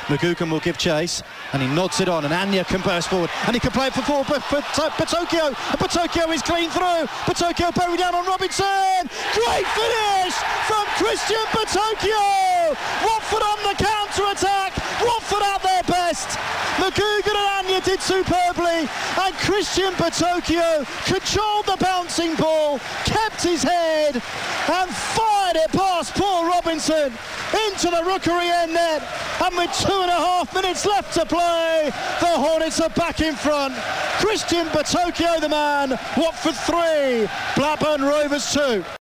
McGugan will give chase, and he nods it on, and Anya can burst forward, and he can play it for forward, but Potocchio, and Potocchio is clean through. Potocchio buried down on Robinson. Great finish from Christian Potocchio. Watford on the counter-attack. Watford at their best. McGugan and Anya did superbly, and Christian Potocchio controlled the bouncing ball, kept his head, and fired it past Paul Robinson into the Rookery end net. And with 2.5 minutes left to play, the Hornets are back in front. Christian Potocchio the man. Watford 3, Blackburn Rovers 2.